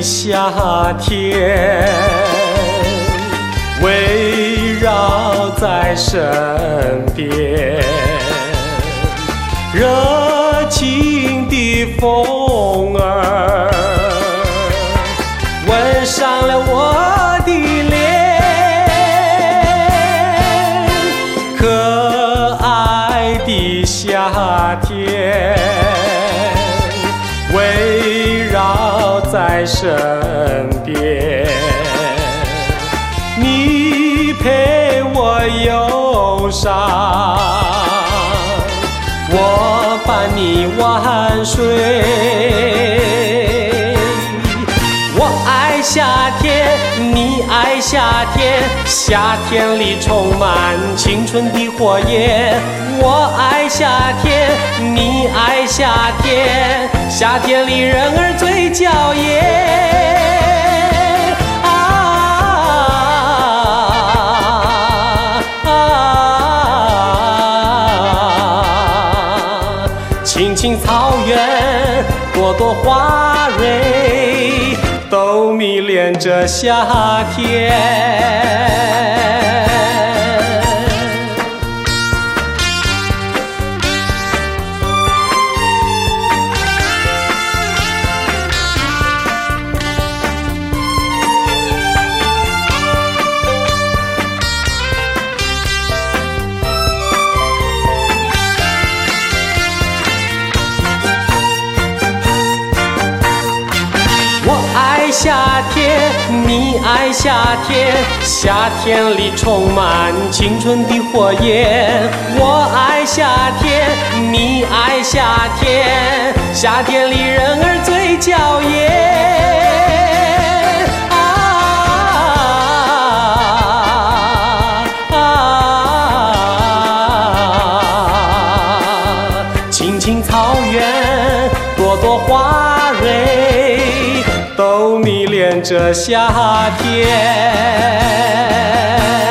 的夏天，围绕在身边，热情的风儿吻上了我的脸，可爱的夏天围绕在身边，你陪我忧伤，我伴你晚睡。我爱夏天，你爱夏天，夏天里充满青春的火焰。我爱夏天，你爱夏天，夏天里人儿最娇艳。青青草原，朵朵花蕊，都迷恋着夏天。我爱夏天，你爱夏天，夏天里充满青春的火焰。我爱夏天，你爱夏天，夏天里人儿最娇艳。青青草原，朵朵花蕊，都迷恋着夏天。